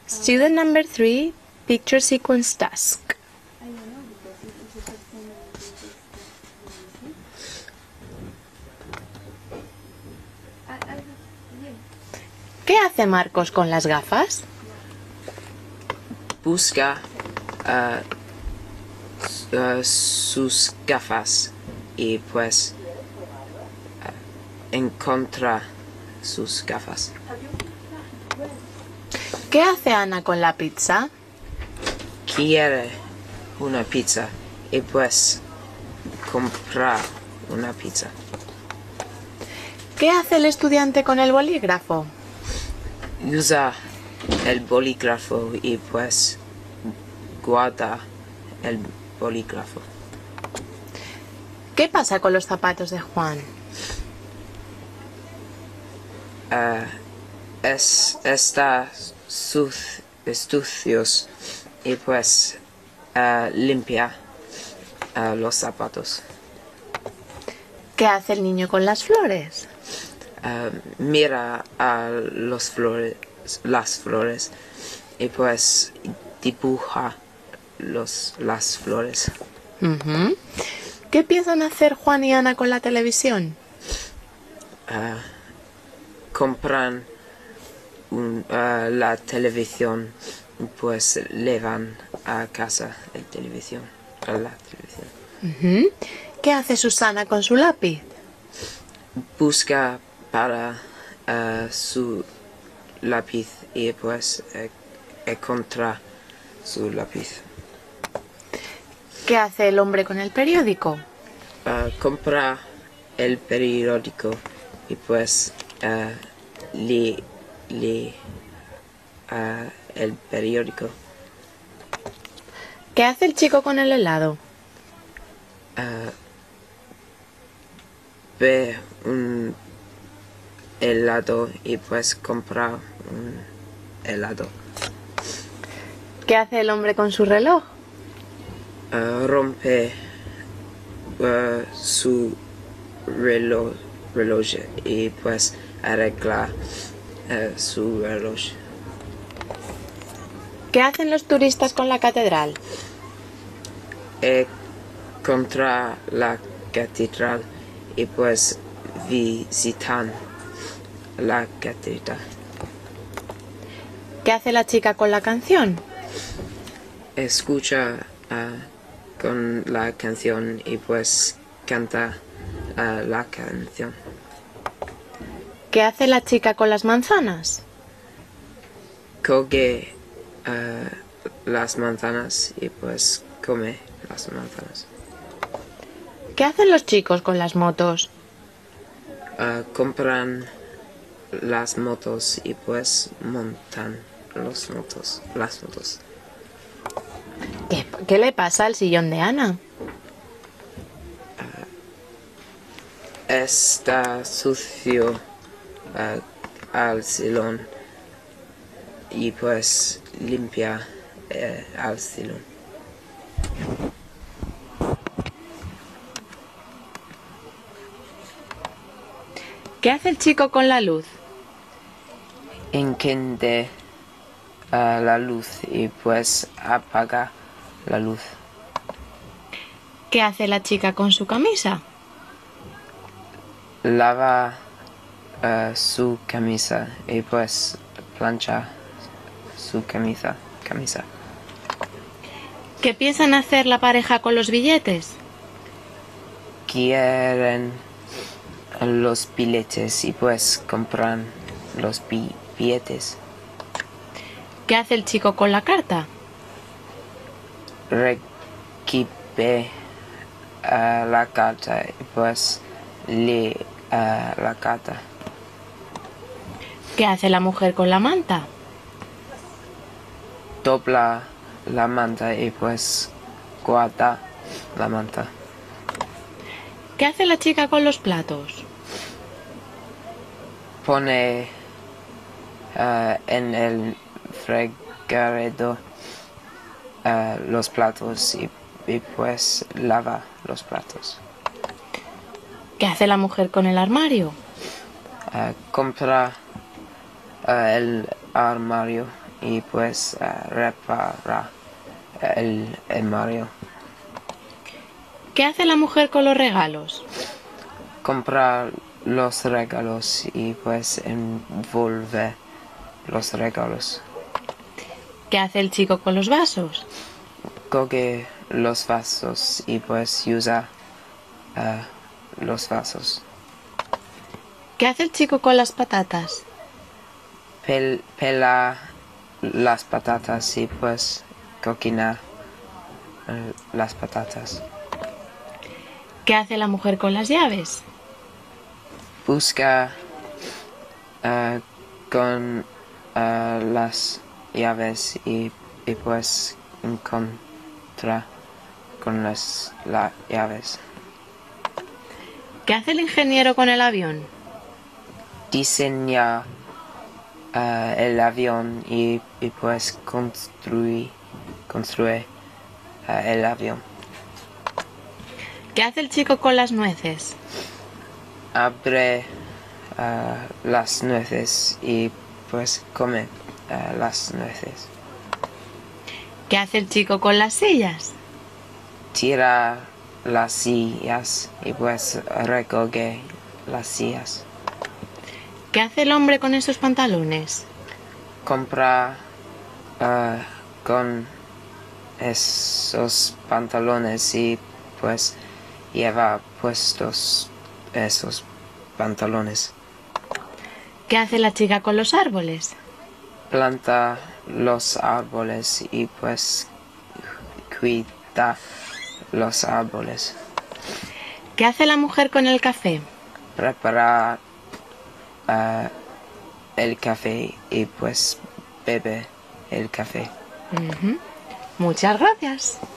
Student number 3, picture sequence task. ¿Qué hace Marcos con las gafas? Busca sus gafas y pues encuentra sus gafas. ¿Qué hace Ana con la pizza? Quiere una pizza y pues compra una pizza. ¿Qué hace el estudiante con el bolígrafo? Usa el bolígrafo y pues guarda el bolígrafo. ¿Qué pasa con los zapatos de Juan? Está sucios y pues limpia los zapatos. ¿Qué hace el niño con las flores? Mira a las flores y pues dibuja las flores. ¿Qué piensan hacer Juan y Ana con la televisión? Compran la televisión y pues llevan a casa la televisión. ¿Qué hace Susana con su lápiz? Busca para su lápiz y pues encuentra su lápiz. ¿Qué hace el hombre con el periódico? Compra el periódico y pues lee el periódico. ¿Qué hace el chico con el helado? Ve un helado y pues compra un helado. ¿Qué hace el hombre con su reloj? Rompe su reloj y pues arregla su reloj. ¿Qué hacen los turistas con la catedral? Contra la catedral y pues visitan la catedral. ¿Qué hace la chica con la canción? Escucha con la canción y pues canta la canción. ¿Qué hace la chica con las manzanas? Coge las manzanas y pues come las manzanas. ¿Qué hacen los chicos con las motos? Compran las motos y pues montan las motos. ¿Qué le pasa al sillón de Ana? Está sucio al salón y pues limpia al salón. ¿Qué hace el chico con la luz? Enciende la luz y pues apaga la luz. ¿Qué hace la chica con su camisa? Lava su camisa y pues plancha su camisa. ¿Qué piensan hacer la pareja con los billetes? Quieren los billetes y pues compran los billetes. ¿Qué hace el chico con la carta? Recibe la carta y pues lee la carta. ¿Qué hace la mujer con la manta? Dobla la manta y pues guarda la manta. ¿Qué hace la chica con los platos? Pone en el fregadero los platos y pues lava los platos. ¿Qué hace la mujer con el armario? Compra el armario y pues repara el armario. ¿Qué hace la mujer con los regalos? Compra los regalos y pues envuelve los regalos. ¿Qué hace el chico con los vasos? Coge los vasos y pues usa los vasos. ¿Qué hace el chico con las patatas? Pela las patatas y pues cocina las patatas. ¿Qué hace la mujer con las llaves? Busca con las llaves y pues encuentra con las llaves. ¿Qué hace el ingeniero con el avión? Diseña el avión y pues construye el avión. ¿Qué hace el chico con las nueces? Abre las nueces y pues come las nueces. ¿Qué hace el chico con las sillas? Tira las sillas y pues recoge las sillas. ¿Qué hace el hombre con esos pantalones? Compra con esos pantalones y pues lleva puestos esos pantalones. ¿Qué hace la chica con los árboles? Planta los árboles y pues cuida los árboles. ¿Qué hace la mujer con el café? Prepara el café y pues bebe el café. Muchas gracias.